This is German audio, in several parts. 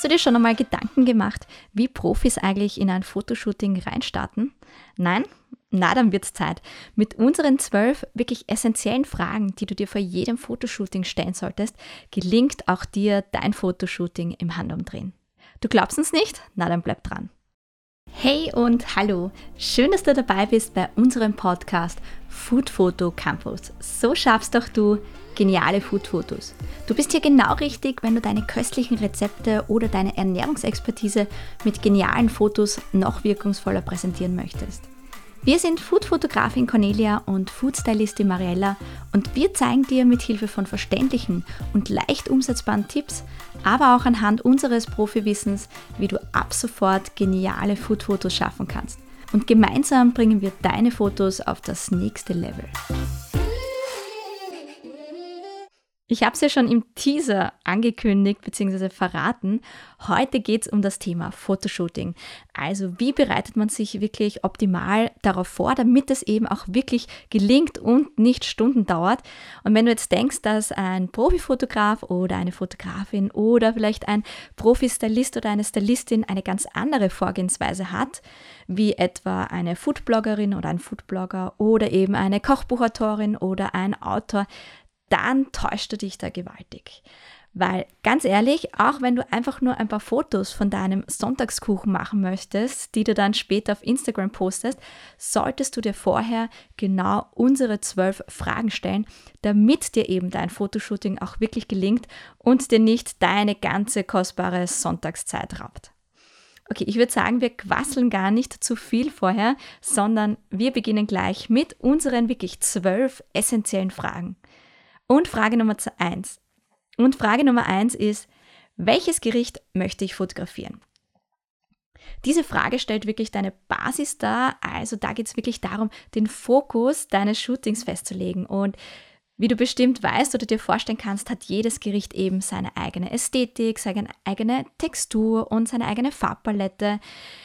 du dir schon einmal Gedanken gemacht, wie Profis eigentlich in ein Fotoshooting reinstarten? Nein? Na, dann wird's Zeit. Mit unseren 12 wirklich essentiellen Fragen, die du dir vor jedem Fotoshooting stellen solltest, gelingt auch dir dein Fotoshooting im Handumdrehen. Du glaubst uns nicht? Na, dann bleib dran. Hey und hallo, schön, dass du dabei bist bei unserem Podcast Food Photo Campus. So schaffst doch du geniale Foodfotos. Du bist hier genau richtig, wenn du deine köstlichen Rezepte oder deine Ernährungsexpertise mit genialen Fotos noch wirkungsvoller präsentieren möchtest. Wir sind Foodfotografin Cornelia und Foodstylistin Mariella und wir zeigen dir mit Hilfe von verständlichen und leicht umsetzbaren Tipps, aber auch anhand unseres Profiwissens, wie du ab sofort geniale Foodfotos schaffen kannst. Und gemeinsam bringen wir deine Fotos auf das nächste Level. Ich habe es ja schon im Teaser angekündigt bzw. verraten. Heute geht es um das Thema Fotoshooting. Also wie bereitet man sich wirklich optimal darauf vor, damit es eben auch wirklich gelingt und nicht Stunden dauert. Und wenn du jetzt denkst, dass ein Profifotograf oder eine Fotografin oder vielleicht ein Profi-Stylist oder eine Stylistin eine ganz andere Vorgehensweise hat, wie etwa eine Foodbloggerin oder ein Foodblogger oder eben eine Kochbuchautorin oder ein Autor, dann täuschst du dich da gewaltig. Weil ganz ehrlich, auch wenn du einfach nur ein paar Fotos von deinem Sonntagskuchen machen möchtest, die du dann später auf Instagram postest, solltest du dir vorher genau unsere 12 Fragen stellen, damit dir eben dein Fotoshooting auch wirklich gelingt und dir nicht deine ganze kostbare Sonntagszeit raubt. Okay, ich würde sagen, wir quasseln gar nicht zu viel vorher, sondern wir beginnen gleich mit unseren wirklich 12 essentiellen Fragen. Und Frage Nummer 1. Und Frage Nummer 1 ist, welches Gericht möchte ich fotografieren? Diese Frage stellt wirklich deine Basis dar, also da geht es wirklich darum, den Fokus deines Shootings festzulegen. Und wie du bestimmt weißt oder dir vorstellen kannst, hat jedes Gericht eben seine eigene Ästhetik, seine eigene Textur und seine eigene Farbpalette.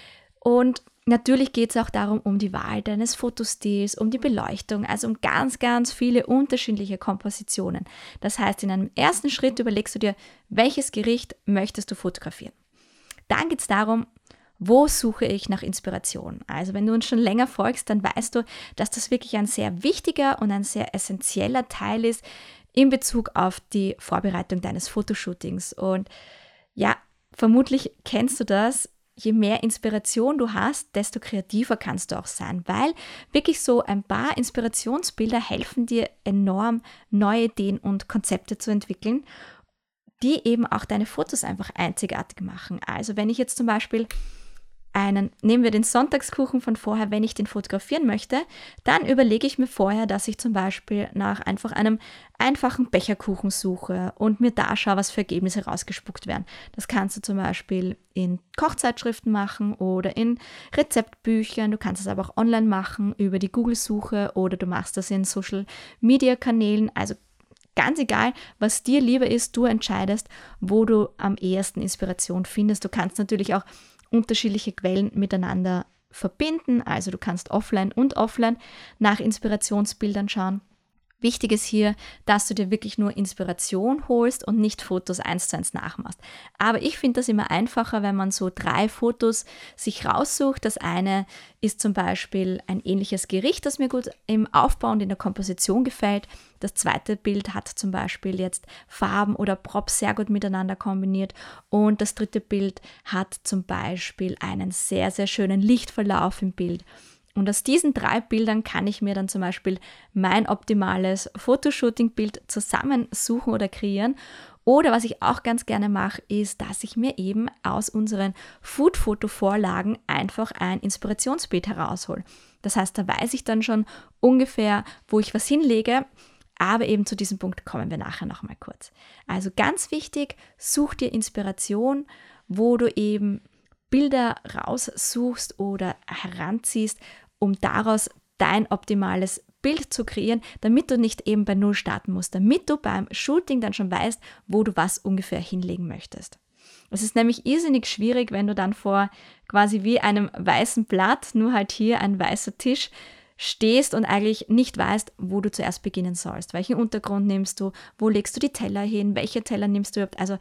Und natürlich geht es auch darum, um die Wahl deines Fotostils, um die Beleuchtung, also um ganz, ganz viele unterschiedliche Kompositionen. Das heißt, in einem ersten Schritt überlegst du dir, welches Gericht möchtest du fotografieren. Dann geht es darum, wo suche ich nach Inspiration? Also wenn du uns schon länger folgst, dann weißt du, dass das wirklich ein sehr wichtiger und ein sehr essentieller Teil ist in Bezug auf die Vorbereitung deines Fotoshootings. Und ja, vermutlich kennst du das. Je mehr Inspiration du hast, desto kreativer kannst du auch sein, weil wirklich so ein paar Inspirationsbilder helfen dir enorm, neue Ideen und Konzepte zu entwickeln, die eben auch deine Fotos einfach einzigartig machen. Also wenn ich jetzt zum Beispiel nehmen wir den Sonntagskuchen von vorher, wenn ich den fotografieren möchte, dann überlege ich mir vorher, dass ich zum Beispiel nach einfach einem einfachen Becherkuchen suche und mir da schaue, was für Ergebnisse rausgespuckt werden. Das kannst du zum Beispiel in Kochzeitschriften machen oder in Rezeptbüchern. Du kannst es aber auch online machen über die Google-Suche oder du machst das in Social-Media-Kanälen. Also ganz egal, was dir lieber ist, du entscheidest, wo du am ehesten Inspiration findest. Du kannst natürlich auch unterschiedliche Quellen miteinander verbinden, also du kannst offline nach Inspirationsbildern schauen. Wichtig ist hier, dass du dir wirklich nur Inspiration holst und nicht Fotos 1:1 nachmachst. Aber ich finde das immer einfacher, wenn man so 3 Fotos sich raussucht. Das eine ist zum Beispiel ein ähnliches Gericht, das mir gut im Aufbau und in der Komposition gefällt. Das zweite Bild hat zum Beispiel jetzt Farben oder Props sehr gut miteinander kombiniert. Und das dritte Bild hat zum Beispiel einen sehr, sehr schönen Lichtverlauf im Bild. Und aus diesen 3 Bildern kann ich mir dann zum Beispiel mein optimales Fotoshooting-Bild zusammensuchen oder kreieren. Oder was ich auch ganz gerne mache, ist, dass ich mir eben aus unseren Food-Foto-Vorlagen einfach ein Inspirationsbild heraushole. Das heißt, da weiß ich dann schon ungefähr, wo ich was hinlege. Aber eben zu diesem Punkt kommen wir nachher nochmal kurz. Also ganz wichtig, such dir Inspiration, wo du eben Bilder raussuchst oder heranziehst, um daraus dein optimales Bild zu kreieren, damit du nicht eben bei Null starten musst, damit du beim Shooting dann schon weißt, wo du was ungefähr hinlegen möchtest. Es ist nämlich irrsinnig schwierig, wenn du dann vor quasi wie einem weißen Blatt, nur halt hier ein weißer Tisch, stehst und eigentlich nicht weißt, wo du zuerst beginnen sollst. Welchen Untergrund nimmst du? Wo legst du die Teller hin? Welche Teller nimmst du überhaupt? Also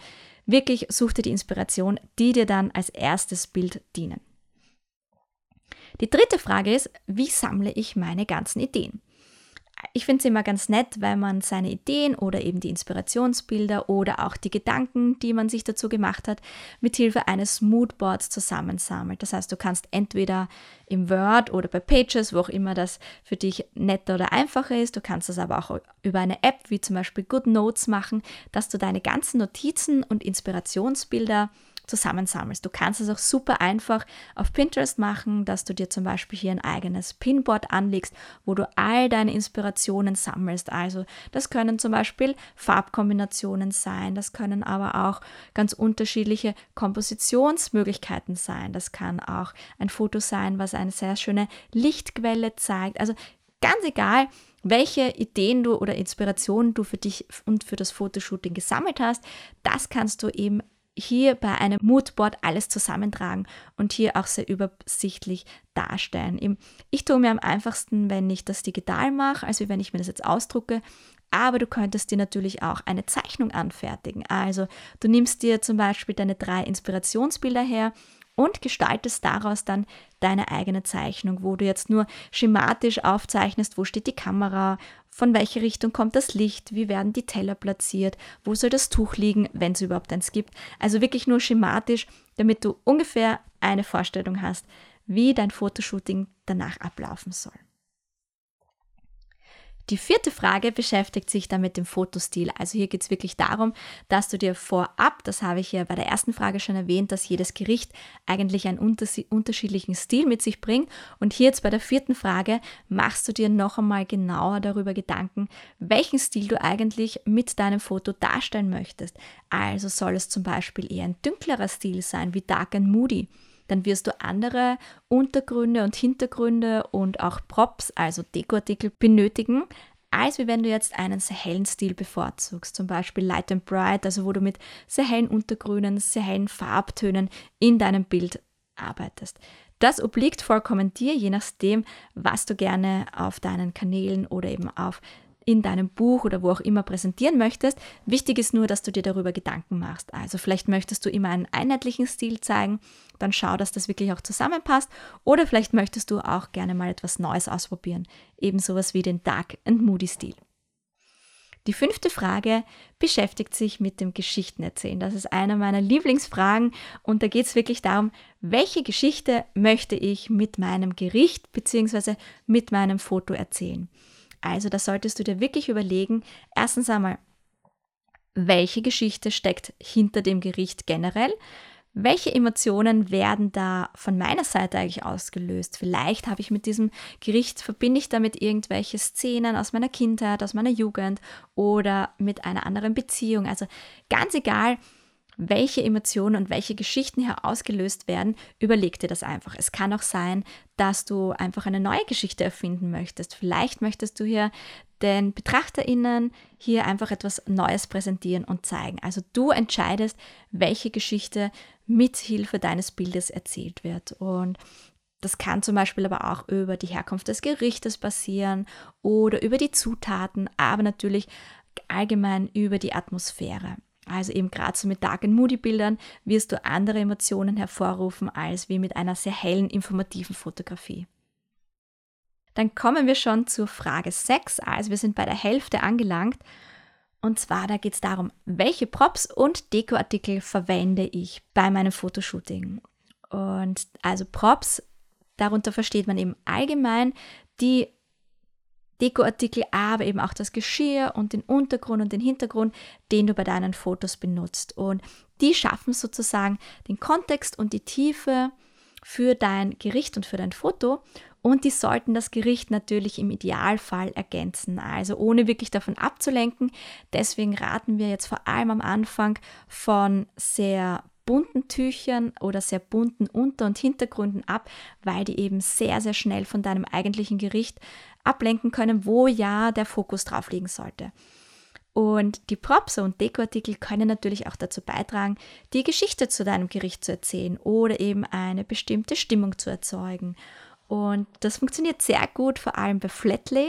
wirklich such dir die Inspiration, die dir dann als erstes Bild dienen. Die dritte Frage ist, wie sammle ich meine ganzen Ideen? Ich finde es immer ganz nett, wenn man seine Ideen oder eben die Inspirationsbilder oder auch die Gedanken, die man sich dazu gemacht hat, mit Hilfe eines Moodboards zusammensammelt. Das heißt, du kannst entweder im Word oder bei Pages, wo auch immer das für dich netter oder einfacher ist, du kannst das aber auch über eine App wie zum Beispiel GoodNotes machen, dass du deine ganzen Notizen und Inspirationsbilder zusammensammelst. Du kannst es auch super einfach auf Pinterest machen, dass du dir zum Beispiel hier ein eigenes Pinboard anlegst, wo du all deine Inspirationen sammelst. Also das können zum Beispiel Farbkombinationen sein, das können aber auch ganz unterschiedliche Kompositionsmöglichkeiten sein. Das kann auch ein Foto sein, was eine sehr schöne Lichtquelle zeigt. Also ganz egal, welche Ideen du oder Inspirationen du für dich und für das Fotoshooting gesammelt hast, das kannst du eben hier bei einem Moodboard alles zusammentragen und hier auch sehr übersichtlich darstellen. Ich tue mir am einfachsten, wenn ich das digital mache, also wenn ich mir das jetzt ausdrucke, aber du könntest dir natürlich auch eine Zeichnung anfertigen. Also du nimmst dir zum Beispiel deine 3 Inspirationsbilder her und gestaltest daraus dann deine eigene Zeichnung, wo du jetzt nur schematisch aufzeichnest, wo steht die Kamera, von welcher Richtung kommt das Licht, wie werden die Teller platziert, wo soll das Tuch liegen, wenn es überhaupt eins gibt. Also wirklich nur schematisch, damit du ungefähr eine Vorstellung hast, wie dein Fotoshooting danach ablaufen soll. Die 4. Frage beschäftigt sich dann mit dem Fotostil. Also hier geht es wirklich darum, dass du dir vorab, das habe ich ja bei der ersten Frage schon erwähnt, dass jedes Gericht eigentlich einen unterschiedlichen Stil mit sich bringt. Und hier jetzt bei der 4. Frage machst du dir noch einmal genauer darüber Gedanken, welchen Stil du eigentlich mit deinem Foto darstellen möchtest. Also soll es zum Beispiel eher ein dünklerer Stil sein, wie Dark and Moody. Dann wirst du andere Untergründe und Hintergründe und auch Props, also Dekoartikel, benötigen, als wenn du jetzt einen sehr hellen Stil bevorzugst. Zum Beispiel Light and Bright, also wo du mit sehr hellen Untergründen, sehr hellen Farbtönen in deinem Bild arbeitest. Das obliegt vollkommen dir, je nachdem, was du gerne auf deinen Kanälen oder eben in deinem Buch oder wo auch immer präsentieren möchtest. Wichtig ist nur, dass du dir darüber Gedanken machst. Also vielleicht möchtest du immer einen einheitlichen Stil zeigen, dann schau, dass das wirklich auch zusammenpasst. Oder vielleicht möchtest du auch gerne mal etwas Neues ausprobieren, eben sowas wie den Dark and Moody Stil. Die 5. Frage beschäftigt sich mit dem Geschichtenerzählen. Das ist eine meiner Lieblingsfragen und da geht es wirklich darum, welche Geschichte möchte ich mit meinem Gericht bzw. mit meinem Foto erzählen. Also da solltest du dir wirklich überlegen, erstens einmal, welche Geschichte steckt hinter dem Gericht generell? Welche Emotionen werden da von meiner Seite eigentlich ausgelöst? Vielleicht habe ich mit diesem Gericht, verbinde ich damit irgendwelche Szenen aus meiner Kindheit, aus meiner Jugend oder mit einer anderen Beziehung. Also ganz egal, welche Emotionen und welche Geschichten hier ausgelöst werden, überleg dir das einfach. Es kann auch sein, dass du einfach eine neue Geschichte erfinden möchtest. Vielleicht möchtest du hier den BetrachterInnen hier einfach etwas Neues präsentieren und zeigen. Also du entscheidest, welche Geschichte mit Hilfe deines Bildes erzählt wird. Und das kann zum Beispiel aber auch über die Herkunft des Gerichtes passieren oder über die Zutaten, aber natürlich allgemein über die Atmosphäre. Also eben gerade so mit Dark and Moody Bildern wirst du andere Emotionen hervorrufen als wie mit einer sehr hellen, informativen Fotografie. Dann kommen wir schon zur Frage 6, also wir sind bei der Hälfte angelangt. Und zwar, da geht es darum, welche Props und Dekoartikel verwende ich bei meinem Fotoshooting. Und also Props, darunter versteht man eben allgemein die Dekoartikel, aber eben auch das Geschirr und den Untergrund und den Hintergrund, den du bei deinen Fotos benutzt. Und die schaffen sozusagen den Kontext und die Tiefe für dein Gericht und für dein Foto. Und die sollten das Gericht natürlich im Idealfall ergänzen, also ohne wirklich davon abzulenken. Deswegen raten wir jetzt vor allem am Anfang von sehr bunten Tüchern oder sehr bunten Unter- und Hintergründen ab, weil die eben sehr, sehr schnell von deinem eigentlichen Gericht ablenken können, wo ja der Fokus drauf liegen sollte. Und die Props und Dekoartikel können natürlich auch dazu beitragen, die Geschichte zu deinem Gericht zu erzählen oder eben eine bestimmte Stimmung zu erzeugen. Und das funktioniert sehr gut, vor allem bei Flatlays.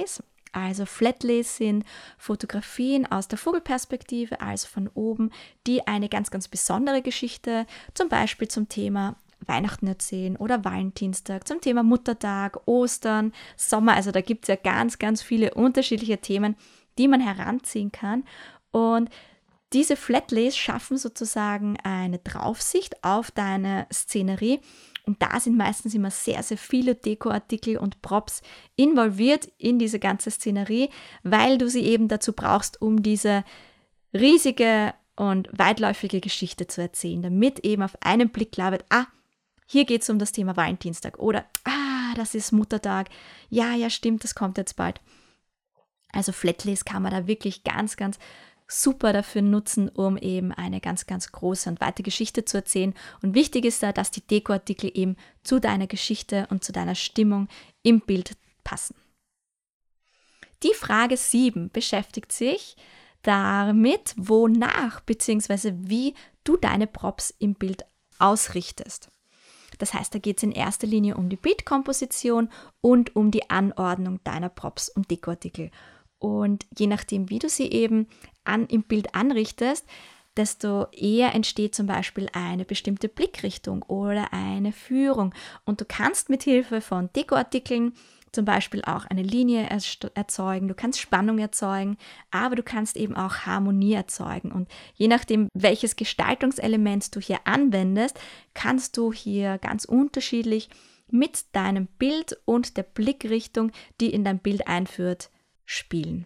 Also Flatlays sind Fotografien aus der Vogelperspektive, also von oben, die eine ganz, ganz besondere Geschichte, zum Beispiel zum Thema Weihnachten erzählen oder Valentinstag, zum Thema Muttertag, Ostern, Sommer. Also da gibt es ja ganz, ganz viele unterschiedliche Themen, die man heranziehen kann. Und diese Flatlays schaffen sozusagen eine Draufsicht auf deine Szenerie. Und da sind meistens immer sehr, sehr viele Dekoartikel und Props involviert in diese ganze Szenerie, weil du sie eben dazu brauchst, um diese riesige und weitläufige Geschichte zu erzählen, damit eben auf einen Blick klar wird, hier geht es um das Thema Valentinstag oder das ist Muttertag, ja, stimmt, das kommt jetzt bald. Also Flatlays kann man da wirklich ganz, ganz super dafür nutzen, um eben eine ganz, ganz große und weite Geschichte zu erzählen. Und wichtig ist da, dass die Dekoartikel eben zu deiner Geschichte und zu deiner Stimmung im Bild passen. Die Frage 7 beschäftigt sich damit, wonach bzw. wie du deine Props im Bild ausrichtest. Das heißt, da geht es in erster Linie um die Bildkomposition und um die Anordnung deiner Props und Dekoartikel. Und je nachdem, wie du sie eben im Bild anrichtest, desto eher entsteht zum Beispiel eine bestimmte Blickrichtung oder eine Führung. Und du kannst mit Hilfe von Dekoartikeln zum Beispiel auch eine Linie erzeugen, du kannst Spannung erzeugen, aber du kannst eben auch Harmonie erzeugen. Und je nachdem, welches Gestaltungselement du hier anwendest, kannst du hier ganz unterschiedlich mit deinem Bild und der Blickrichtung, die in dein Bild einführt, spielen.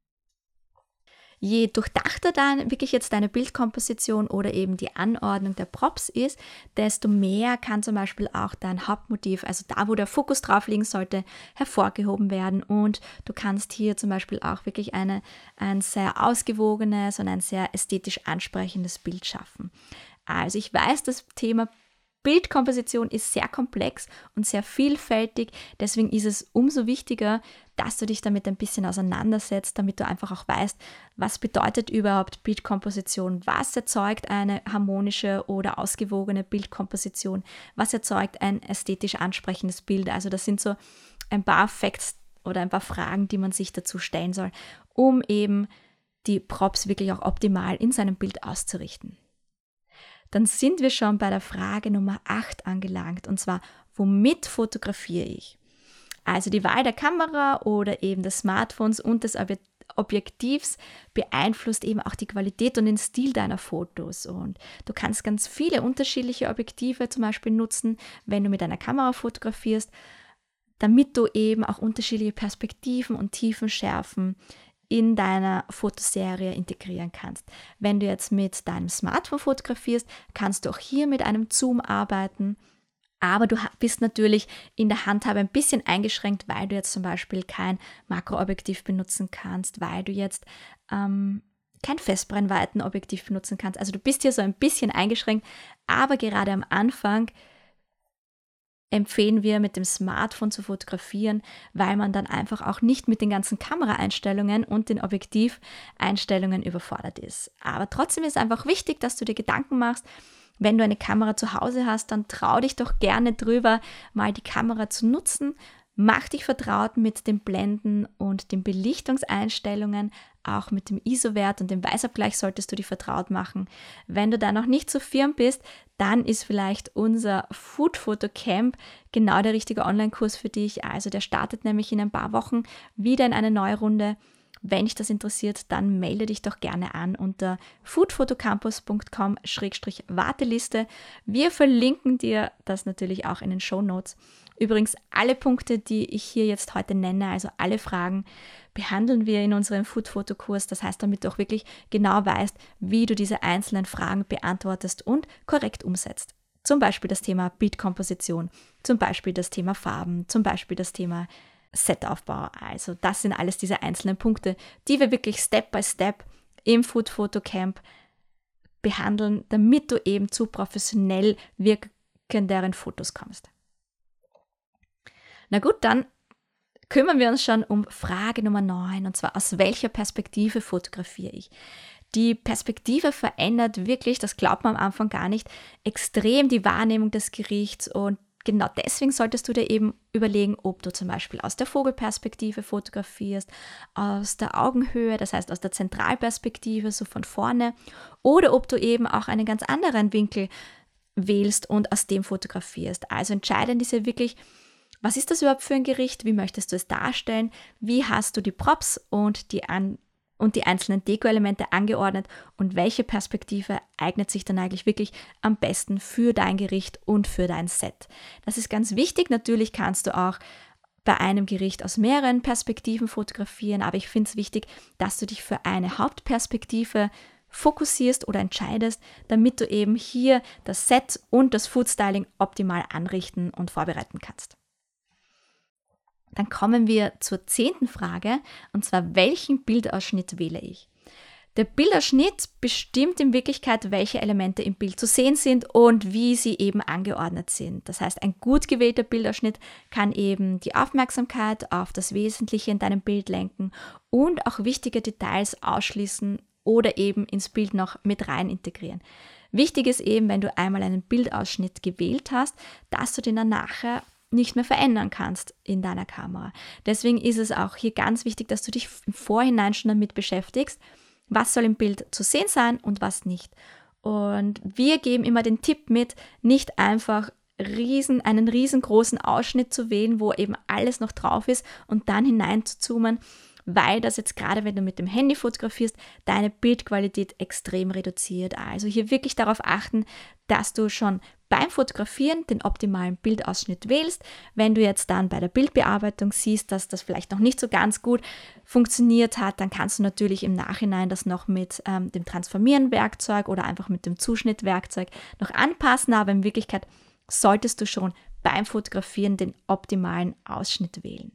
Je durchdachter dann wirklich jetzt deine Bildkomposition oder eben die Anordnung der Props ist, desto mehr kann zum Beispiel auch dein Hauptmotiv, also da, wo der Fokus drauf liegen sollte, hervorgehoben werden. Und du kannst hier zum Beispiel auch wirklich ein sehr ausgewogenes und ein sehr ästhetisch ansprechendes Bild schaffen. Also ich weiß, das Thema Bildkomposition ist sehr komplex und sehr vielfältig, deswegen ist es umso wichtiger, dass du dich damit ein bisschen auseinandersetzt, damit du einfach auch weißt, was bedeutet überhaupt Bildkomposition, was erzeugt eine harmonische oder ausgewogene Bildkomposition, was erzeugt ein ästhetisch ansprechendes Bild. Also das sind so ein paar Facts oder ein paar Fragen, die man sich dazu stellen soll, um eben die Props wirklich auch optimal in seinem Bild auszurichten. Dann sind wir schon bei der Frage Nummer 8 angelangt, und zwar, womit fotografiere ich? Also die Wahl der Kamera oder eben des Smartphones und des Objektivs beeinflusst eben auch die Qualität und den Stil deiner Fotos. Und du kannst ganz viele unterschiedliche Objektive zum Beispiel nutzen, wenn du mit einer Kamera fotografierst, damit du eben auch unterschiedliche Perspektiven und Tiefenschärfen in deiner Fotoserie integrieren kannst. Wenn du jetzt mit deinem Smartphone fotografierst, kannst du auch hier mit einem Zoom arbeiten, aber du bist natürlich in der Handhabe ein bisschen eingeschränkt, weil du jetzt zum Beispiel kein Makroobjektiv benutzen kannst, weil du jetzt kein Festbrennweitenobjektiv benutzen kannst. Also du bist hier so ein bisschen eingeschränkt, aber gerade am Anfang empfehlen wir, mit dem Smartphone zu fotografieren, weil man dann einfach auch nicht mit den ganzen Kameraeinstellungen und den Objektiveinstellungen überfordert ist. Aber trotzdem ist es einfach wichtig, dass du dir Gedanken machst, wenn du eine Kamera zu Hause hast, dann trau dich doch gerne drüber, mal die Kamera zu nutzen. Mach dich vertraut mit den Blenden und den Belichtungseinstellungen, auch mit dem ISO-Wert und dem Weißabgleich solltest du dich vertraut machen. Wenn du da noch nicht so firm bist, dann ist vielleicht unser Food Photo Camp genau der richtige Online-Kurs für dich. Also der startet nämlich in ein paar Wochen wieder in eine neue Runde. Wenn dich das interessiert, dann melde dich doch gerne an unter foodphotocampus.com/Warteliste. Wir verlinken dir das natürlich auch in den Shownotes. Übrigens, alle Punkte, die ich hier jetzt heute nenne, also alle Fragen, behandeln wir in unserem Food-Foto-Kurs. Das heißt, damit du auch wirklich genau weißt, wie du diese einzelnen Fragen beantwortest und korrekt umsetzt. Zum Beispiel das Thema Bildkomposition, zum Beispiel das Thema Farben, zum Beispiel das Thema Setaufbau. Also das sind alles diese einzelnen Punkte, die wir wirklich Step by Step im Food Photo Camp behandeln, damit du eben zu professionell wirkenderen Fotos kommst. Na gut, dann kümmern wir uns schon um Frage Nummer 9, und zwar, aus welcher Perspektive fotografiere ich? Die Perspektive verändert wirklich, das glaubt man am Anfang gar nicht, extrem die Wahrnehmung des Gerichts und genau deswegen solltest du dir eben überlegen, ob du zum Beispiel aus der Vogelperspektive fotografierst, aus der Augenhöhe, das heißt aus der Zentralperspektive, so von vorne, oder ob du eben auch einen ganz anderen Winkel wählst und aus dem fotografierst. Also entscheidend ist ja wirklich, was ist das überhaupt für ein Gericht, wie möchtest du es darstellen, wie hast du die Props und die einzelnen Deko-Elemente angeordnet und welche Perspektive eignet sich dann eigentlich wirklich am besten für dein Gericht und für dein Set. Das ist ganz wichtig. Natürlich kannst du auch bei einem Gericht aus mehreren Perspektiven fotografieren, aber ich finde es wichtig, dass du dich für eine Hauptperspektive fokussierst oder entscheidest, damit du eben hier das Set und das Foodstyling optimal anrichten und vorbereiten kannst. Dann kommen wir zur 10. Frage, und zwar, welchen Bildausschnitt wähle ich? Der Bildausschnitt bestimmt in Wirklichkeit, welche Elemente im Bild zu sehen sind und wie sie eben angeordnet sind. Das heißt, ein gut gewählter Bildausschnitt kann eben die Aufmerksamkeit auf das Wesentliche in deinem Bild lenken und auch wichtige Details ausschließen oder eben ins Bild noch mit rein integrieren. Wichtig ist eben, wenn du einmal einen Bildausschnitt gewählt hast, dass du den dann nachher nicht mehr verändern kannst in deiner Kamera. Deswegen ist es auch hier ganz wichtig, dass du dich im Vorhinein schon damit beschäftigst, was soll im Bild zu sehen sein und was nicht. Und wir geben immer den Tipp mit, nicht einfach einen riesengroßen Ausschnitt zu wählen, wo eben alles noch drauf ist und dann hinein zu zoomen, weil das jetzt gerade, wenn du mit dem Handy fotografierst, deine Bildqualität extrem reduziert. Also hier wirklich darauf achten, dass du schon beim Fotografieren den optimalen Bildausschnitt wählst. Wenn du jetzt dann bei der Bildbearbeitung siehst, dass das vielleicht noch nicht so ganz gut funktioniert hat, dann kannst du natürlich im Nachhinein das noch mit dem Transformieren-Werkzeug oder einfach mit dem Zuschnittwerkzeug noch anpassen, aber in Wirklichkeit solltest du schon beim Fotografieren den optimalen Ausschnitt wählen.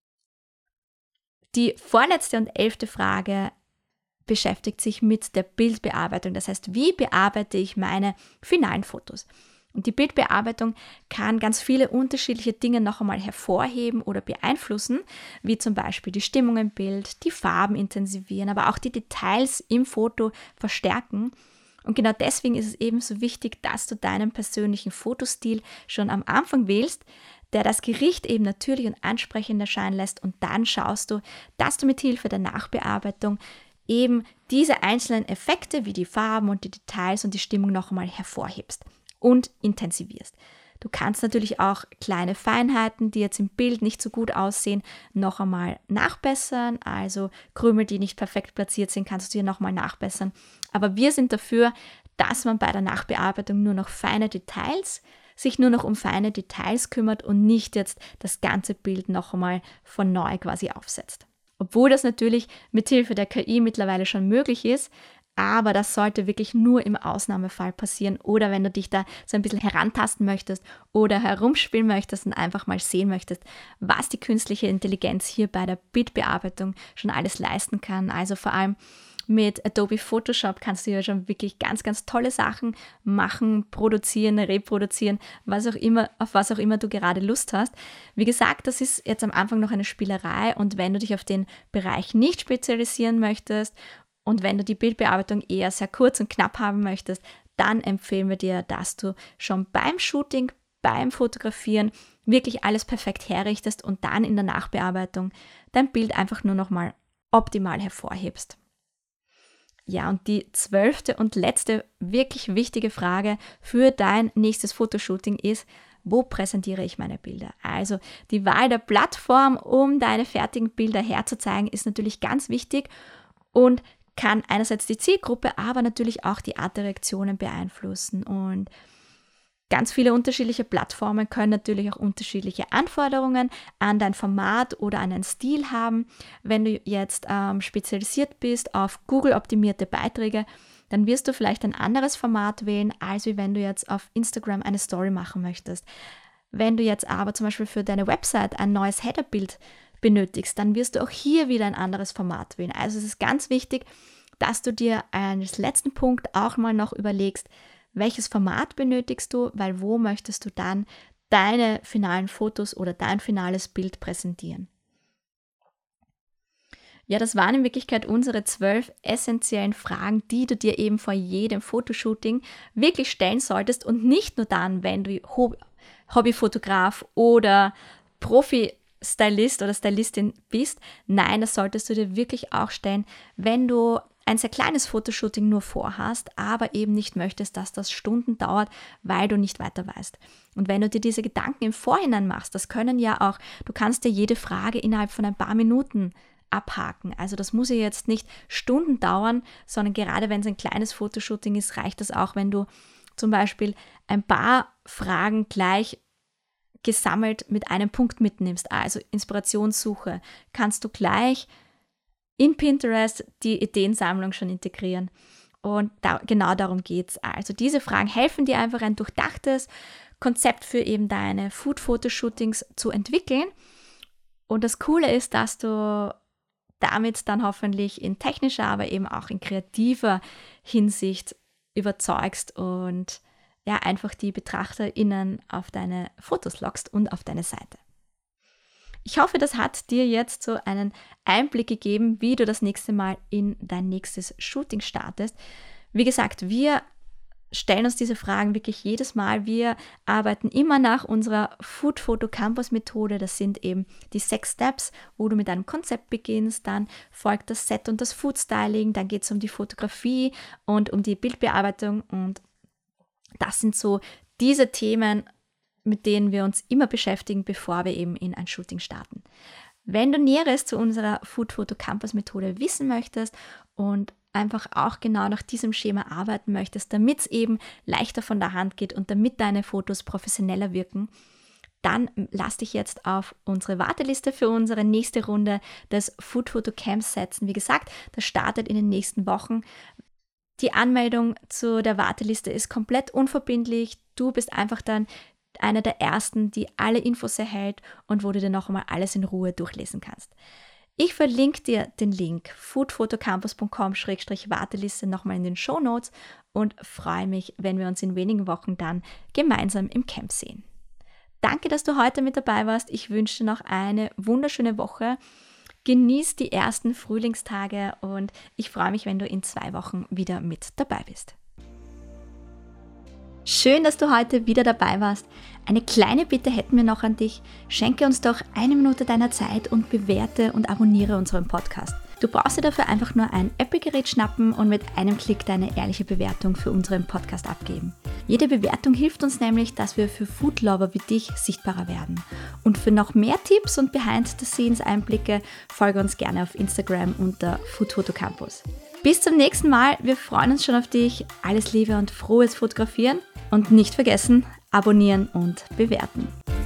Die vorletzte und 11. Frage beschäftigt sich mit der Bildbearbeitung. Das heißt, wie bearbeite ich meine finalen Fotos? Und die Bildbearbeitung kann ganz viele unterschiedliche Dinge noch einmal hervorheben oder beeinflussen, wie zum Beispiel die Stimmung im Bild, die Farben intensivieren, aber auch die Details im Foto verstärken. Und genau deswegen ist es eben so wichtig, dass du deinen persönlichen Fotostil schon am Anfang wählst, der das Gericht eben natürlich und ansprechend erscheinen lässt, und dann schaust du, dass du mit Hilfe der Nachbearbeitung eben diese einzelnen Effekte wie die Farben und die Details und die Stimmung noch einmal hervorhebst und intensivierst. Du kannst natürlich auch kleine Feinheiten, die jetzt im Bild nicht so gut aussehen, noch einmal nachbessern. Also Krümel, die nicht perfekt platziert sind, kannst du hier noch mal nachbessern. Aber wir sind dafür, dass man bei der Nachbearbeitung nur noch sich nur noch um feine Details kümmert und nicht jetzt das ganze Bild noch einmal von neu quasi aufsetzt. Obwohl das natürlich mit Hilfe der KI mittlerweile schon möglich ist, aber das sollte wirklich nur im Ausnahmefall passieren oder wenn du dich da so ein bisschen herantasten möchtest oder herumspielen möchtest und einfach mal sehen möchtest, was die künstliche Intelligenz hier bei der Bildbearbeitung schon alles leisten kann. Also vor allem mit Adobe Photoshop kannst du ja schon wirklich ganz, ganz tolle Sachen machen, produzieren, reproduzieren, auf was auch immer du gerade Lust hast. Wie gesagt, das ist jetzt am Anfang noch eine Spielerei, und wenn du dich auf den Bereich nicht spezialisieren möchtest und wenn du die Bildbearbeitung eher sehr kurz und knapp haben möchtest, dann empfehlen wir dir, dass du schon beim Shooting, beim Fotografieren wirklich alles perfekt herrichtest und dann in der Nachbearbeitung dein Bild einfach nur noch mal optimal hervorhebst. Ja, und die 12. und letzte wirklich wichtige Frage für dein nächstes Fotoshooting ist: Wo präsentiere ich meine Bilder? Also die Wahl der Plattform, um deine fertigen Bilder herzuzeigen, ist natürlich ganz wichtig und kann einerseits die Zielgruppe, aber natürlich auch die Art der Reaktionen beeinflussen. Und ganz viele unterschiedliche Plattformen können natürlich auch unterschiedliche Anforderungen an dein Format oder an deinen Stil haben. Wenn du jetzt spezialisiert bist auf Google-optimierte Beiträge, dann wirst du vielleicht ein anderes Format wählen, als wenn du jetzt auf Instagram eine Story machen möchtest. Wenn du jetzt aber zum Beispiel für deine Website ein neues Headerbild benötigst, dann wirst du auch hier wieder ein anderes Format wählen. Also es ist ganz wichtig, dass du dir als letzten Punkt auch mal noch überlegst, welches Format benötigst du, weil wo möchtest du dann deine finalen Fotos oder dein finales Bild präsentieren. Ja, das waren in Wirklichkeit unsere 12 essentiellen Fragen, die du dir eben vor jedem Fotoshooting wirklich stellen solltest, und nicht nur dann, wenn du Hobbyfotograf oder Profi-Stylist oder Stylistin bist. Nein, das solltest du dir wirklich auch stellen, wenn du ein sehr kleines Fotoshooting nur vorhast, aber eben nicht möchtest, dass das Stunden dauert, weil du nicht weiter weißt. Und wenn du dir diese Gedanken im Vorhinein machst, das können ja auch, du kannst dir jede Frage innerhalb von ein paar Minuten abhaken. Also das muss ja jetzt nicht Stunden dauern, sondern gerade wenn es ein kleines Fotoshooting ist, reicht das auch, wenn du zum Beispiel ein paar Fragen gleich gesammelt mit einem Punkt mitnimmst. Also Inspirationssuche kannst du gleich in Pinterest die Ideensammlung schon integrieren. Und genau darum geht es. Also diese Fragen helfen dir einfach, ein durchdachtes Konzept für eben deine Food-Fotoshootings zu entwickeln. Und das Coole ist, dass du damit dann hoffentlich in technischer, aber eben auch in kreativer Hinsicht überzeugst und ja, einfach die BetrachterInnen auf deine Fotos lockst und auf deine Seite. Ich hoffe, das hat dir jetzt so einen Einblick gegeben, wie du das nächste Mal in dein nächstes Shooting startest. Wie gesagt, wir stellen uns diese Fragen wirklich jedes Mal. Wir arbeiten immer nach unserer Food Photo Campus Methode. Das sind eben die 6 Steps, wo du mit einem Konzept beginnst. Dann folgt das Set und das Food Styling. Dann geht es um die Fotografie und um die Bildbearbeitung. Und das sind so diese Themen, mit denen wir uns immer beschäftigen, bevor wir eben in ein Shooting starten. Wenn du Näheres zu unserer Food Photo Campus Methode wissen möchtest und einfach auch genau nach diesem Schema arbeiten möchtest, damit es eben leichter von der Hand geht und damit deine Fotos professioneller wirken, dann lass dich jetzt auf unsere Warteliste für unsere nächste Runde des Food Photo Camps setzen. Wie gesagt, das startet in den nächsten Wochen. Die Anmeldung zu der Warteliste ist komplett unverbindlich. Du bist einfach dann einer der Ersten, die alle Infos erhält und wo du dir noch einmal alles in Ruhe durchlesen kannst. Ich verlinke dir den Link foodphotocampus.com/Warteliste nochmal in den Shownotes und freue mich, wenn wir uns in wenigen Wochen dann gemeinsam im Camp sehen. Danke, dass du heute mit dabei warst. Ich wünsche dir noch eine wunderschöne Woche. Genieß die ersten Frühlingstage und ich freue mich, wenn du in 2 Wochen wieder mit dabei bist. Schön, dass du heute wieder dabei warst. Eine kleine Bitte hätten wir noch an dich. Schenke uns doch 1 Minute deiner Zeit und bewerte und abonniere unseren Podcast. Du brauchst dir dafür einfach nur ein Apple-Gerät schnappen und mit einem Klick deine ehrliche Bewertung für unseren Podcast abgeben. Jede Bewertung hilft uns nämlich, dass wir für Foodlover wie dich sichtbarer werden. Und für noch mehr Tipps und Behind-the-Scenes-Einblicke folge uns gerne auf Instagram unter Food Photo Campus. Bis zum nächsten Mal, wir freuen uns schon auf dich. Alles Liebe und frohes Fotografieren und nicht vergessen, abonnieren und bewerten.